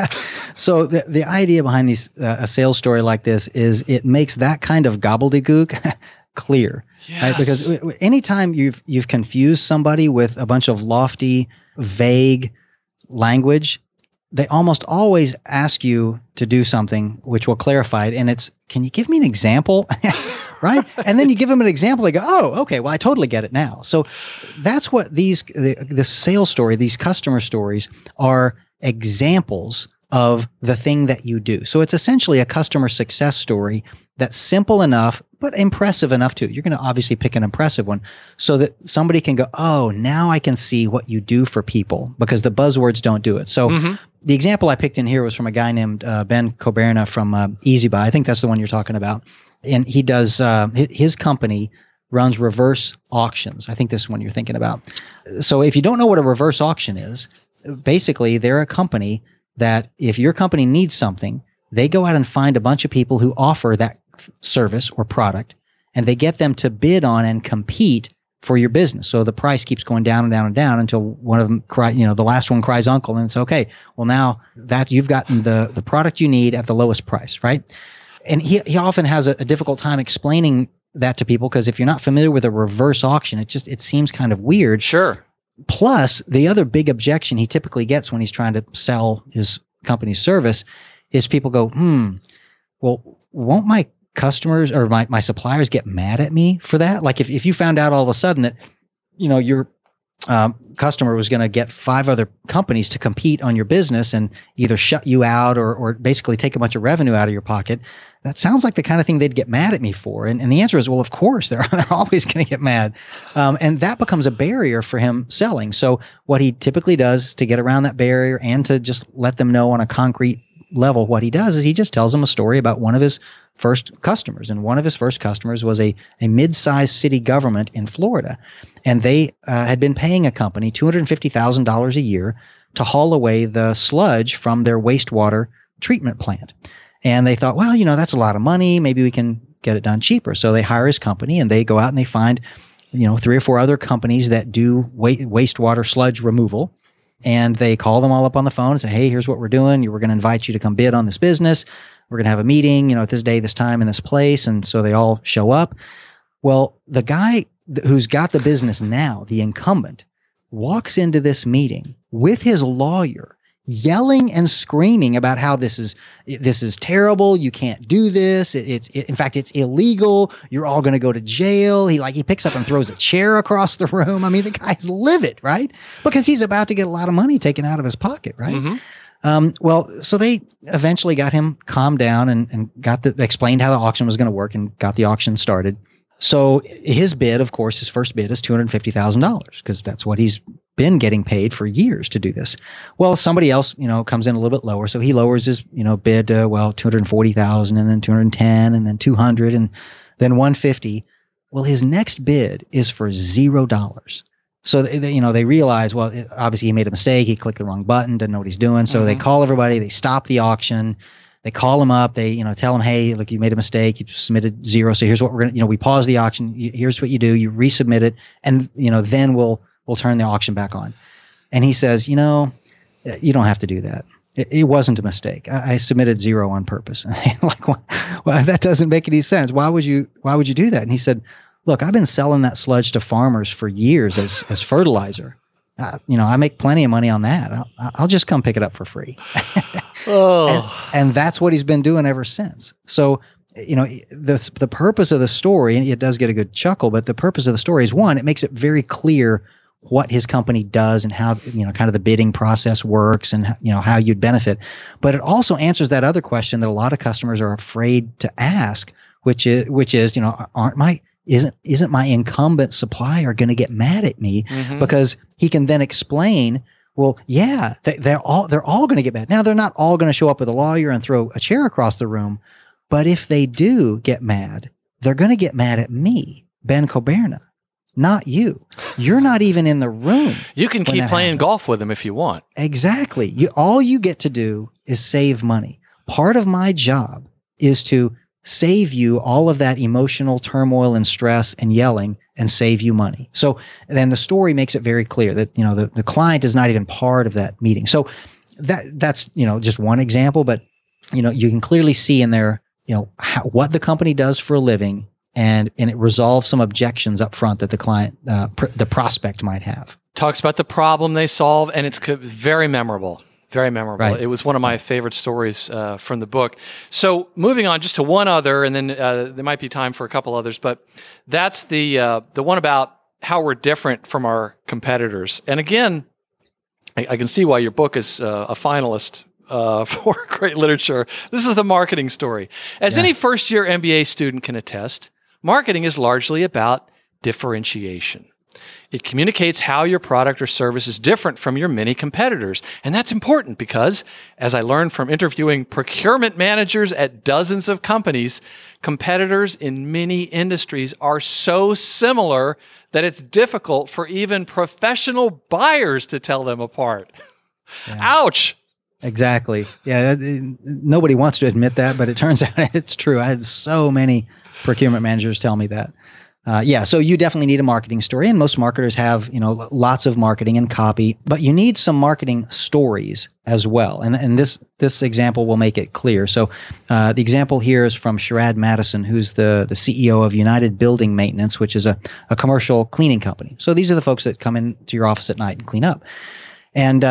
So the idea behind a sales story like this is it makes that kind of gobbledygook clear, right? Because anytime you've confused somebody with a bunch of lofty, vague language, they almost always ask you to do something which will clarify it. And it's, can you give me an example? Right? And then you give them an example. They go, oh, okay, well, I totally get it now. So that's what this sales story, these customer stories are examples of the thing that you do. So it's essentially a customer success story that's simple enough, but impressive enough too. You're going to obviously pick an impressive one so that somebody can go, oh, now I can see what you do for people, because the buzzwords don't do it. So the example I picked in here was from a guy named Ben Coberna from EasyBuy. I think that's the one you're talking about. And he does, his company runs reverse auctions. I think this is one you're thinking about. So if you don't know what a reverse auction is, basically they're a company that if your company needs something, they go out and find a bunch of people who offer that service or product, and they get them to bid on and compete for your business. So the price keeps going down and down and down until one of them the last one cries uncle, and it's okay. Well, now that you've gotten the product you need at the lowest price, right? And he often has a difficult time explaining that to people, because if you're not familiar with a reverse auction, it seems kind of weird. Sure. Plus, the other big objection he typically gets when he's trying to sell his company's service is people go, well, won't my customers or my suppliers get mad at me for that? Like if you found out all of a sudden that, your customer was going to get 5 other companies to compete on your business and either shut you out or basically take a bunch of revenue out of your pocket, that sounds like the kind of thing they'd get mad at me for. And the answer is, well, of course, they're always going to get mad. And that becomes a barrier for him selling. So what he typically does to get around that barrier and to just let them know on a concrete level what he does is he just tells them a story about one of his first customers. And one of his first customers was a mid-sized city government in Florida. And they had been paying a company $250,000 a year to haul away the sludge from their wastewater treatment plant. And they thought, well, that's a lot of money. Maybe we can get it done cheaper. So they hire his company and they go out and they find, 3 or 4 other companies that do wastewater sludge removal. And they call them all up on the phone and say, hey, here's what we're doing. We're going to invite you to come bid on this business. We're going to have a meeting, at this day, this time, in this place. And so they all show up. Well, the guy who's got the business now, the incumbent, walks into this meeting with his lawyer, yelling and screaming about how this is terrible. You can't do this. In fact, it's illegal. You're all going to go to jail. He picks up and throws a chair across the room. I mean, the guy's livid, right? Because he's about to get a lot of money taken out of his pocket, right? So they eventually got him calmed down and explained how the auction was going to work and got the auction started. So his bid, of course, his first bid is $250,000 because that's what he's been getting paid for years to do this. Well, somebody else, comes in a little bit lower. So he lowers his, bid to, $240,000 and then $210 and then $200 and then $150. Well, his next bid is for $0. So they realize, well, obviously he made a mistake. He clicked the wrong button, didn't know what he's doing. So they call everybody, they stop the auction. They call him up. They, tell him, hey, look, you made a mistake. You submitted 0. So here's what we're going to, we pause the auction. Here's what you do. You resubmit it. And, then we'll turn the auction back on. And he says, you don't have to do that. It wasn't a mistake. I submitted 0 on purpose. Well, that doesn't make any sense. Why would you do that? And he said, look, I've been selling that sludge to farmers for years as fertilizer. I make plenty of money on that. I'll just come pick it up for free. And that's what he's been doing ever since. So, the purpose of the story, and it does get a good chuckle, but the purpose of the story is, one, it makes it very clear what his company does and how, kind of the bidding process works and, how you'd benefit. But it also answers that other question that a lot of customers are afraid to ask, which is, isn't my incumbent supplier going to get mad at me? Because he can then explain, well, yeah, they're all going to get mad. Now, they're not all going to show up with a lawyer and throw a chair across the room, but if they do get mad, they're going to get mad at me, Ben Coberna, not you. You're not even in the room. You can keep playing golf with them if you want. Exactly. All you get to do is save money. Part of my job is to save you all of that emotional turmoil and stress and yelling and save you money. So then the story makes it very clear that, the client is not even part of that meeting. So that's, just one example, but, you can clearly see in there, what the company does for a living and it resolves some objections up front that the client, the prospect might have. Talks about the problem they solve, and it's very memorable. Very memorable. Right. It was one of my favorite stories from the book. So moving on just to one other, and then there might be time for a couple others, but that's the one about how we're different from our competitors. And again, I can see why your book is a finalist for great literature. This is the marketing story. As any first-year MBA student can attest, marketing is largely about differentiation. It communicates how your product or service is different from your many competitors. And that's important because, as I learned from interviewing procurement managers at dozens of companies, competitors in many industries are so similar that it's difficult for even professional buyers to tell them apart. Yeah. Ouch! Exactly. Yeah, nobody wants to admit that, but it turns out it's true. I had so many procurement managers tell me that. So you definitely need a marketing story, and most marketers have, lots of marketing and copy, but you need some marketing stories as well. And this example will make it clear. So the example here is from Sherrod Madison, who's the CEO of United Building Maintenance, which is a commercial cleaning company. So these are the folks that come into your office at night and clean up. And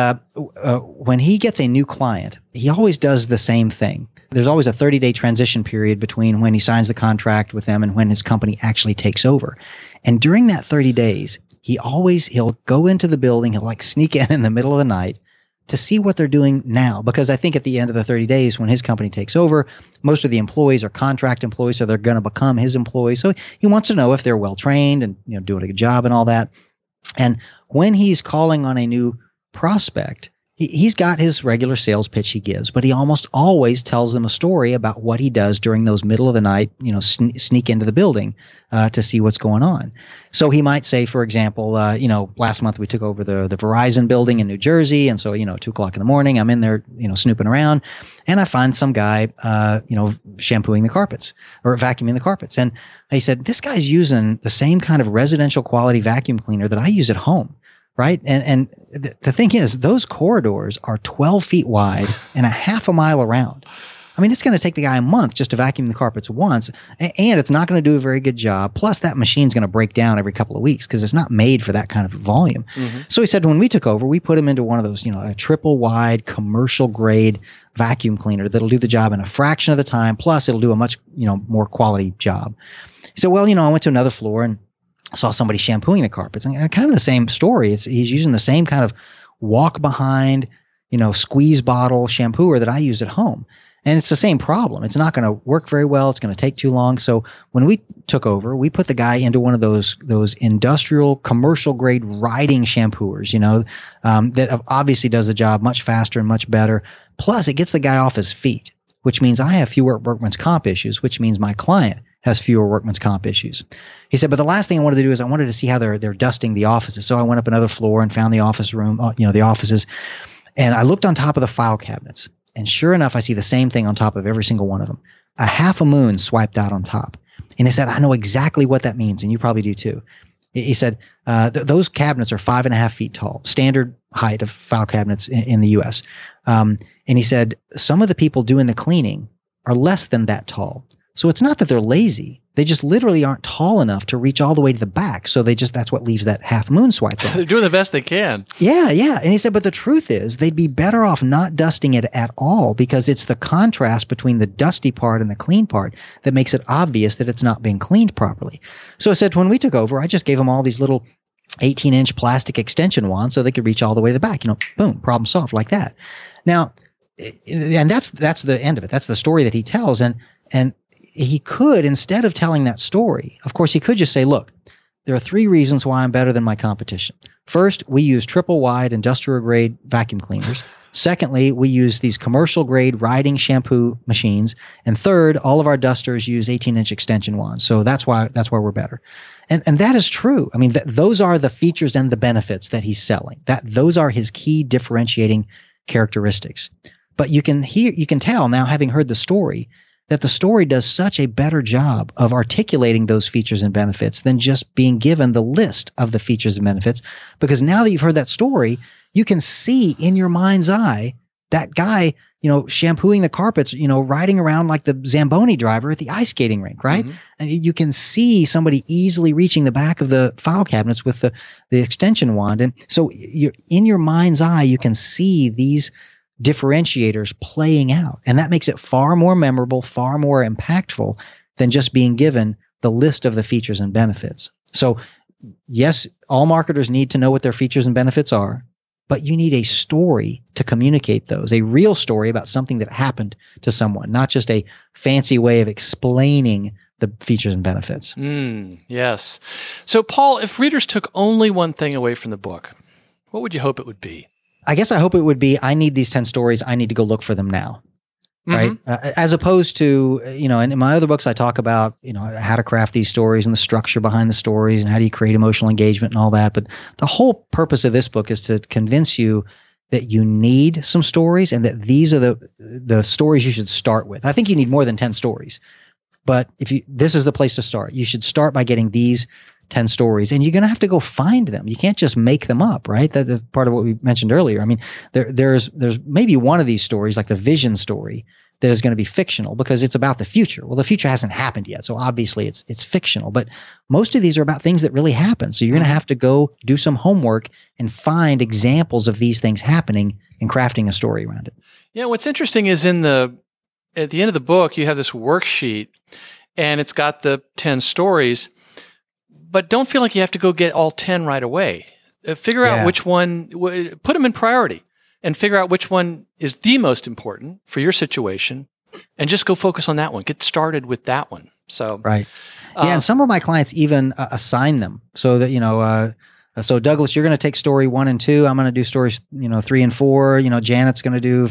when he gets a new client, he always does the same thing. There's always a 30-day transition period between when he signs the contract with them and when his company actually takes over. And during that 30 days, he'll go into the building, he'll sneak in the middle of the night to see what they're doing now. Because I think at the end of the 30 days, when his company takes over, most of the employees are contract employees, so they're going to become his employees. So he wants to know if they're well-trained and doing a good job and all that. And when he's calling on a new prospect, he's got his regular sales pitch he gives, but he almost always tells them a story about what he does during those middle of the night, sneak into the building to see what's going on. So he might say, for example, last month we took over the Verizon building in New Jersey. And so, 2:00 in the morning, I'm in there, snooping around, and I find some guy, shampooing the carpets or vacuuming the carpets. And he said, this guy's using the same kind of residential quality vacuum cleaner that I use at home. Right. And the thing is, those corridors are 12 feet wide and a half a mile around. I mean, it's going to take the guy a month just to vacuum the carpets once, and it's not going to do a very good job. Plus, that machine's going to break down every couple of weeks because it's not made for that kind of volume. Mm-hmm. So he said when we took over, we put him into one of those, a triple wide commercial grade vacuum cleaner that'll do the job in a fraction of the time. Plus, it'll do a much, more quality job. He said, well, I went to another floor and saw somebody shampooing the carpets, and kind of the same story. He's using the same kind of walk behind, squeeze bottle shampooer that I use at home. And it's the same problem. It's not going to work very well. It's going to take too long. So when we took over, we put the guy into one of those industrial commercial grade riding shampooers, that obviously does the job much faster and much better. Plus it gets the guy off his feet, which means I have fewer workman's comp issues, which means my client has fewer workman's comp issues. He said, but the last thing I wanted to do is I wanted to see how they're dusting the offices. So I went up another floor and found the office room, the offices, and I looked on top of the file cabinets. And sure enough, I see the same thing on top of every single one of them. A half a moon swiped out on top. And he said, I know exactly what that means, and you probably do too. He said, those cabinets are 5.5 feet tall, standard height of file cabinets in the U.S. And he said, some of the people doing the cleaning are less than that tall. So it's not that they're lazy. They just literally aren't tall enough to reach all the way to the back. So that's what leaves that half moon swipe. They're doing the best they can. Yeah. And he said, but the truth is they'd be better off not dusting it at all because it's the contrast between the dusty part and the clean part that makes it obvious that it's not being cleaned properly. So I said, when we took over, I just gave them all these little 18-inch plastic extension wands so they could reach all the way to the back. Boom, problem solved like that. Now, and that's the end of it. That's the story that he tells. And he could, instead of telling that story, of course, he could just say, look, there are 3 reasons why I'm better than my competition. First, we use triple wide industrial grade vacuum cleaners. Secondly, we use these commercial grade riding shampoo machines. And third, all of our dusters use 18-inch extension wands. So that's why we're better. And that is true. I mean, those are the features and the benefits that he's selling. Those are his key differentiating characteristics. But you can tell now, having heard the story, that the story does such a better job of articulating those features and benefits than just being given the list of the features and benefits. Because now that you've heard that story, you can see in your mind's eye that guy, shampooing the carpets, riding around like the Zamboni driver at the ice skating rink, right? Mm-hmm. And you can see somebody easily reaching the back of the file cabinets with the extension wand. And so in your mind's eye, you can see these differentiators playing out. And that makes it far more memorable, far more impactful than just being given the list of the features and benefits. So yes, all marketers need to know what their features and benefits are, but you need a story to communicate those, a real story about something that happened to someone, not just a fancy way of explaining the features and benefits. Yes. So Paul, if readers took only one thing away from the book, what would you hope it would be? I guess I hope it would be, I need these 10 stories. I need to go look for them now. Right. As opposed to, in my other books, I talk about, how to craft these stories and the structure behind the stories and how do you create emotional engagement and all that. But the whole purpose of this book is to convince you that you need some stories and that these are the stories you should start with. I think you need more than 10 stories, but this is the place to start. You should start by getting these 10 stories, and you're going to have to go find them. You can't just make them up, right? That's part of what we mentioned earlier. I mean, there's maybe one of these stories, like the vision story, that is going to be fictional because it's about the future. Well, the future hasn't happened yet, so obviously it's fictional. But most of these are about things that really happen. So you're going to have to go do some homework and find examples of these things happening and crafting a story around it. Yeah, what's interesting is at the end of the book, you have this worksheet, and it's got the 10 stories. But don't feel like you have to go get all 10 right away. Figure out which one, put them in priority and figure out which one is the most important for your situation and just go focus on that one. Get started with that one. So, right. Yeah. And some of my clients even assign them so that, so Douglas, you're going to take story 1 and 2. I'm going to do stories, 3 and 4. Janet's going to do,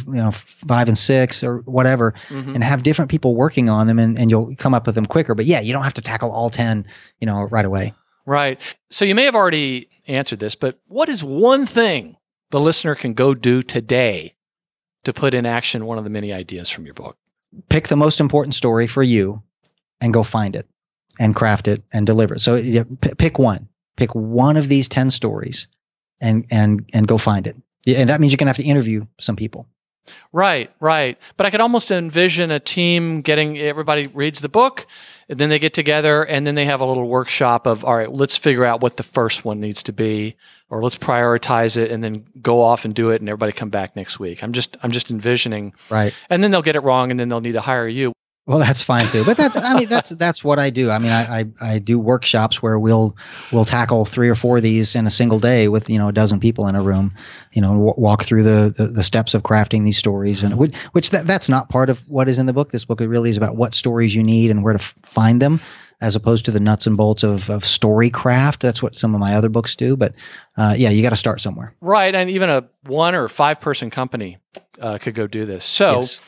5 and 6 or whatever, and have different people working on them, and you'll come up with them quicker. But yeah, you don't have to tackle all 10, right away. Right. So you may have already answered this, but what is one thing the listener can go do today to put in action one of the many ideas from your book? Pick the most important story for you and go find it and craft it and deliver it. So pick one. Pick one of these 10 stories and go find it. And that means you're going to have to interview some people. Right. But I could almost envision a team everybody reads the book, and then they get together, and then they have a little workshop of, all right, let's figure out what the first one needs to be, or let's prioritize it, and then go off and do it, and everybody come back next week. I'm just envisioning. Right. And then they'll get it wrong, and then they'll need to hire you. Well, that's fine too. But that's what I do. I mean, I do workshops where we'll tackle 3 or 4 of these in a single day with, a dozen people in a room, walk through the steps of crafting these stories, and which that's not part of what is in the book. This book really is about what stories you need and where to find them, as opposed to the nuts and bolts of story craft. That's what some of my other books do. But you got to start somewhere. Right. And even a 1 or 5 person company could go do this. So yes.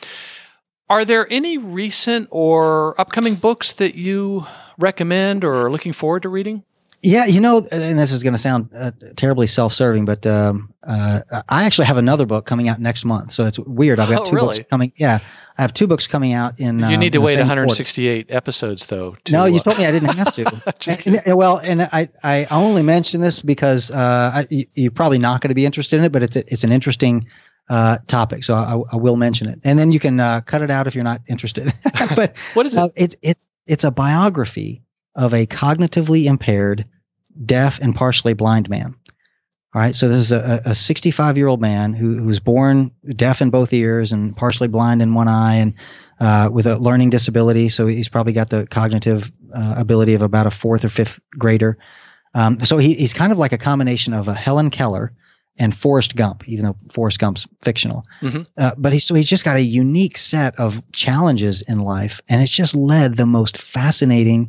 Are there any recent or upcoming books that you recommend or are looking forward to reading? Yeah, and this is going to sound terribly self-serving, but I actually have another book coming out next month. So it's weird. I've got 2 books coming. Yeah, I have 2 books coming out in. You need to wait 168 episodes, though. No, you told me I didn't have to. and I only mention this because you're probably not going to be interested in it, but it's an interesting topic, so I will mention it, and then you can cut it out if you're not interested. But what is it? It's a biography of a cognitively impaired, deaf, and partially blind man. All right, so this is a 65-year-old man who was born deaf in both ears and partially blind in one eye, and with a learning disability. So he's probably got the cognitive ability of about a 4th or 5th grader. So he's kind of like a combination of a Helen Keller and Forrest Gump, even though Forrest Gump's fictional. But he's just got a unique set of challenges in life, and it's just led the most fascinating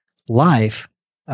life,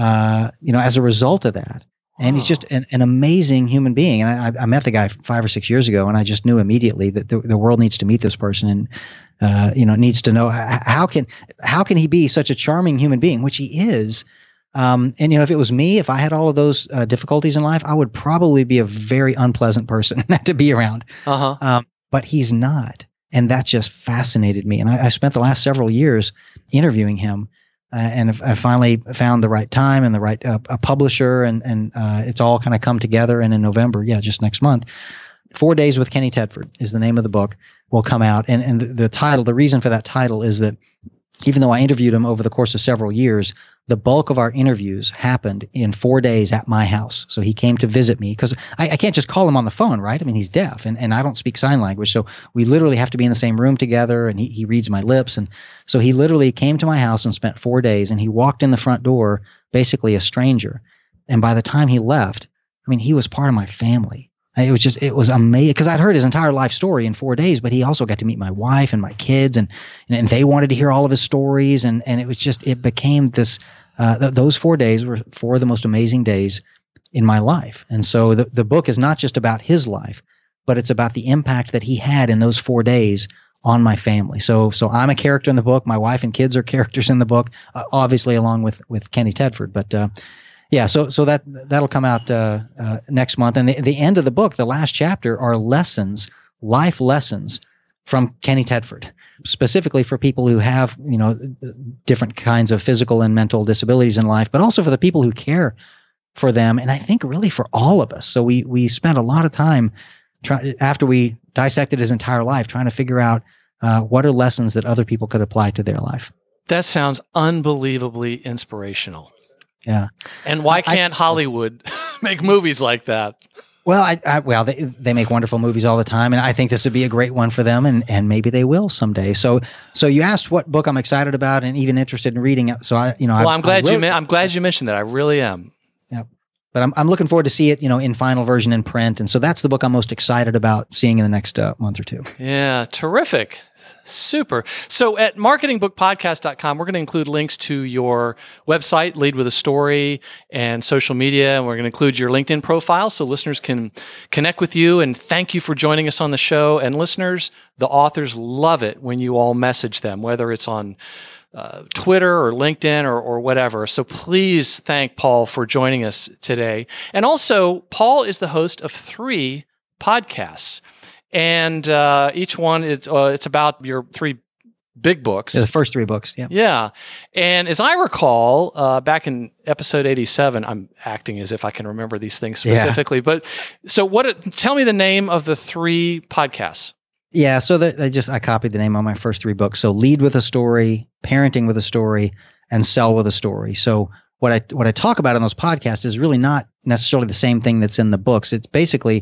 as a result of that. And he's just an amazing human being. And I met the guy 5 or 6 years ago, and I just knew immediately that the world needs to meet this person, and needs to know how can he be such a charming human being, which he is. And if it was me, if I had all of those difficulties in life, I would probably be a very unpleasant person to be around. But he's not, and that just fascinated me. And I spent the last several years interviewing him, and I finally found the right time and the right a publisher, and it's all kind of come together. And in November, just next month, 4 Days with Kenny Tedford is the name of the book, will come out. And the title, the reason for that title is that even though I interviewed him over the course of several years, the bulk of our interviews happened in 4 days at my house. So he came to visit me because I can't just call him on the phone, right? I mean, he's deaf and I don't speak sign language. So we literally have to be in the same room together, and he reads my lips. And so he literally came to my house and spent 4 days, and he walked in the front door, basically a stranger. And by the time he left, I mean, he was part of my family. It was amazing because I'd heard his entire life story in 4 days, but he also got to meet my wife and my kids, and they wanted to hear all of his stories. And it became this, those 4 days were 4 of the most amazing days in my life. And so the book is not just about his life, but it's about the impact that he had in those 4 days on my family. So I'm a character in the book. My wife and kids are characters in the book, obviously along with Kenny Tedford, but, yeah, so that'll come out next month, and the end of the book, the last chapter, are life lessons from Kenny Tedford, specifically for people who have different kinds of physical and mental disabilities in life, but also for the people who care for them, and I think really for all of us. So we spent a lot of time after we dissected his entire life trying to figure out what are lessons that other people could apply to their life. That sounds unbelievably inspirational. Yeah. And why can't Hollywood make movies like that? Well, they make wonderful movies all the time, and I think this would be a great one for them, and maybe they will someday. So you asked what book I'm excited about and even interested in reading. So I'm glad you mentioned that. I really am. Yeah. But I'm looking forward to see it, in final version in print. And so that's the book I'm most excited about seeing in the next month or two. Yeah, terrific. Super. So at marketingbookpodcast.com, we're going to include links to your website, Lead with a Story, and social media. And we're going to include your LinkedIn profile so listeners can connect with you. And thank you for joining us on the show. And listeners, the authors love it when you all message them, whether it's on Twitter or LinkedIn or whatever. So please thank Paul for joining us today. And also, Paul is the host of 3 podcasts. And each one it's about your 3 big books. Yeah, the first 3 books, yeah. Yeah. And as I recall, back in episode 87, I'm acting as if I can remember these things specifically. Yeah. But so tell me the name of the 3 podcasts. Yeah, so I copied the name on my first 3 books. So Lead with a Story, Parenting with a Story, and Sell with a Story. So what I talk about in those podcasts is really not necessarily the same thing that's in the books. It's basically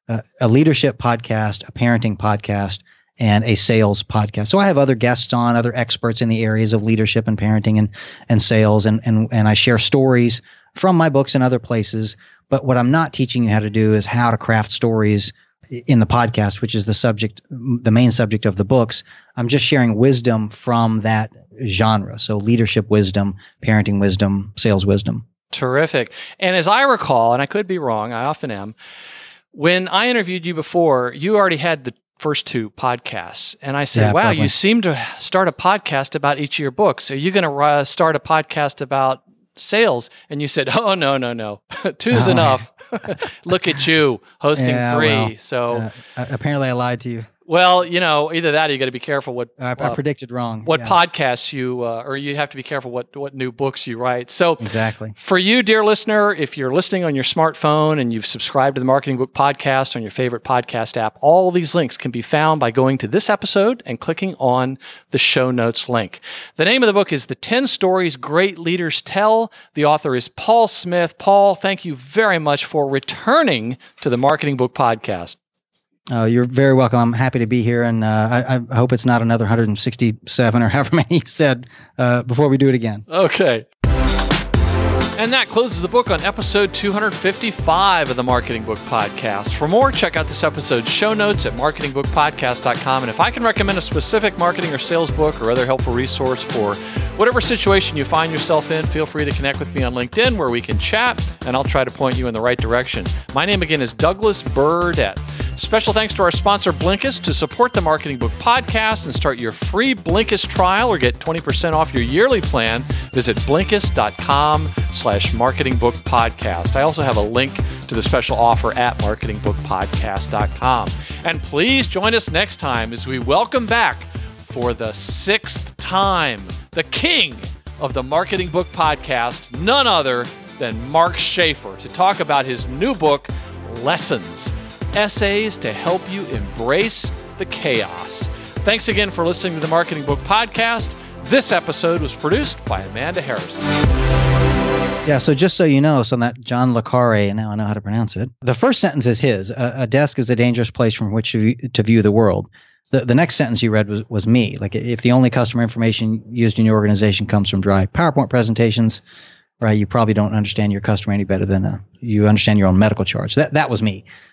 a leadership podcast, a parenting podcast, and a sales podcast. So I have other guests on, other experts in the areas of leadership and parenting and sales, and I share stories from my books and other places. But what I'm not teaching you how to do is how to craft stories in the podcast, which is the main subject of the books. I'm just sharing wisdom from that genre. So leadership wisdom, parenting wisdom, sales wisdom. Terrific. And as I recall, and I could be wrong, I often am, when I interviewed you before, you already had the first 2 podcasts. And I said, wow, probably. You seem to start a podcast about each of your books. Are you going to start a podcast about sales? And you said, oh, no. 2's enough. Look at you hosting 3. Well, so apparently I lied to you. Well, either that or you got to be careful what I predicted wrong. What podcasts or you have to be careful what new books you write. So exactly. For you, dear listener, if you're listening on your smartphone and you've subscribed to the Marketing Book Podcast on your favorite podcast app, all these links can be found by going to this episode and clicking on the show notes link. The name of the book is The 10 Stories Great Leaders Tell. The author is Paul Smith. Paul, thank you very much for returning to the Marketing Book Podcast. You're very welcome. I'm happy to be here, and I hope it's not another 167 or however many you said before we do it again. Okay. And that closes the book on episode 255 of the Marketing Book Podcast. For more, check out this episode's show notes at marketingbookpodcast.com. And if I can recommend a specific marketing or sales book or other helpful resource for whatever situation you find yourself in, feel free to connect with me on LinkedIn where we can chat, and I'll try to point you in the right direction. My name again is Douglas Burdett. Special thanks to our sponsor, Blinkist. To support the Marketing Book Podcast and start your free Blinkist trial or get 20% off your yearly plan, visit Blinkist.com/marketingbookpodcast. I also have a link to the special offer at marketingbookpodcast.com. And please join us next time as we welcome back for the 6th time the king of the Marketing Book Podcast, none other than Mark Schaefer, to talk about his new book, Lessons. Essays to help you embrace the chaos. Thanks again for listening to the Marketing Book Podcast. This episode was produced by Amanda Harrison. Yeah, so just so you know, so that John Le Carre, now I know how to pronounce it. The first sentence is his. A desk is a dangerous place from which to view the world. The next sentence you read was me. Like, if the only customer information used in your organization comes from dry PowerPoint presentations, right, you probably don't understand your customer any better than you understand your own medical charge. That was me.